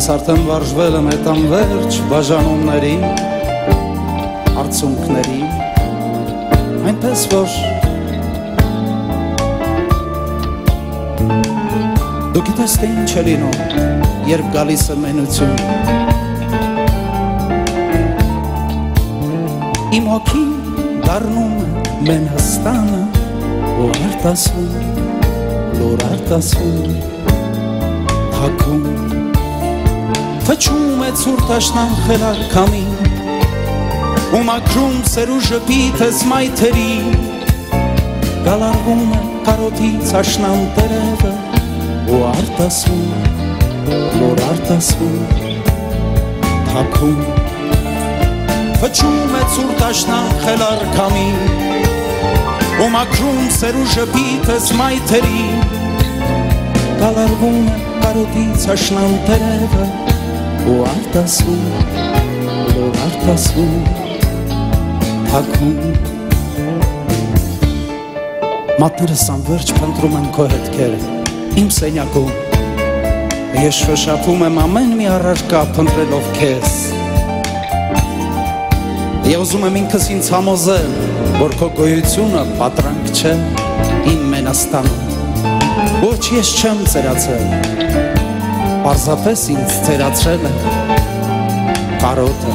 Ես արդեն վարժվել եմ էտ անվերջ բաժանումների, արցունքների, այնպես որ դու գիտես թե ինչ է լինում, երբ գալիս է մենություն։ Իմ հոգին դառնում է Մենհստանը, ու արտասվում, լուր արտասվում, թաքուն, փչում է ցուրտ աշնան խելար քամին, ու մաքրում սերուժը պիտես մայթերի, գալարվում է կարոտից աշնան տերևը, ու արտասվում, լուր արտասվում, թաքուն, փչում է ցուրտ աշնան խելար քամին, ու մաքրում սերուժը պիտես մայթերի, գալարվում է կարոտից աշնան տերևը, ու արտասվում, լուր արտասվում, թաքուն։ Մատներս անվերջ փնտրում են քո հետքերը, իմ սենյակում, ես շոշափում եմ ամեն մի առարկա փնտրելով քեզ, և ուզում եմ ինքս ինձ համոզել, որ քո գոյությունը պատրանք չէ իմ Մենաստանում, ոչ ես չեմ ծերացել, պարզապես ինձ ծերացրել է կարոտը։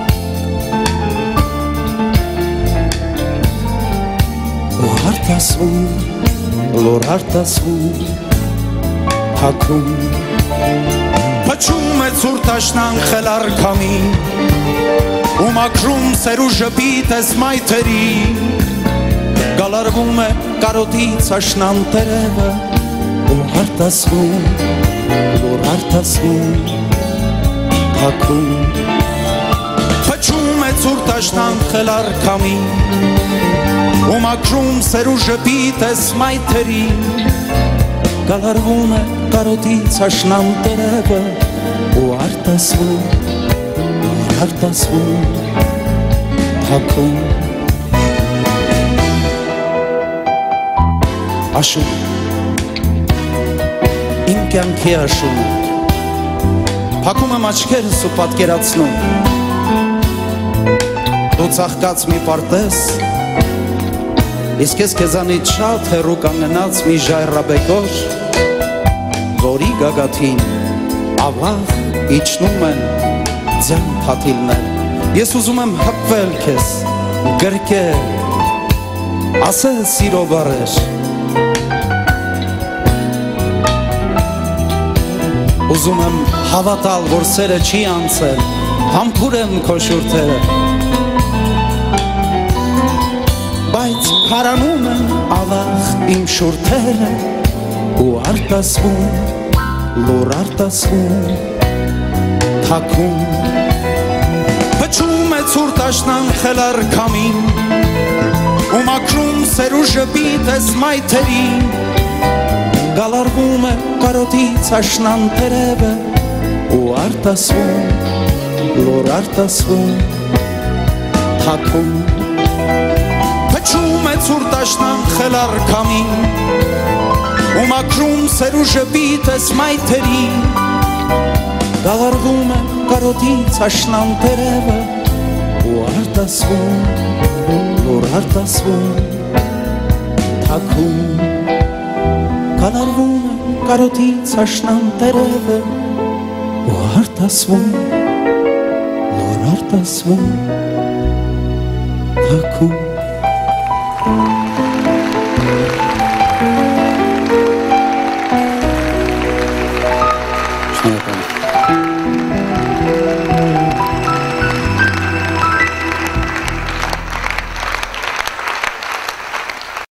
Ու արտասվում, լուր արտասվում, թաքուն, փչում է ցուրտ աշնան խելար քամին, ու մաքրում սերուժը պիտես մայթերի, գալարվում է կարոտից աշնան տերևը, ու արտասվում, լուր արտասվում, թաքուն, փչում է ցուրտ աշնան խելար քամին, ու մաքրում սերուժը պիտես մայթերի, գալարվում է կարոտից աշնան տերևը, ու արտասվում, արտասվում, թաքուն։ Աշուն, իմ կյանքի աշուն, փակում եմ աչքերս ու պատկերացնում, դու ծաղկած մի պարտես, իսկ ես քեզանից շատ հեռու կանգնած մի ժայռաբեկոր, որի գագաթին ավաղ իջնում են ձյան փաթիլներ, ես ուզում եմ հպվել քեզ, գրկել, ասել սիրո բառեր, ուզում եմ հավատալ, որ սերը չի անցել, համբուրեմ քո շուրթերը, բայց քարանում են ավաղ իմ շուրթերը, ու արտասվում, լուր արտասվում, թաքուն, փչում է ցուրտ աշնան խելար քամին, ու մաքրում սերուժը պիտես մայթերի, գալարվում է կարոտից աշնան տերևը, ու արտասվում, լուր արտասվում, թաքուն, փչում է ցուրտ աշնան խելար քամին, ու մաքրում սերուժը պիտես մայթերի, գալարվում է կարոտից աշնան տերևը, ու արտասվում, լուր արտասվում, թաքուն, գալարվում է կարոտից աշնան տերևը, ու արտասվում, լուր արտասվում, թաքուն։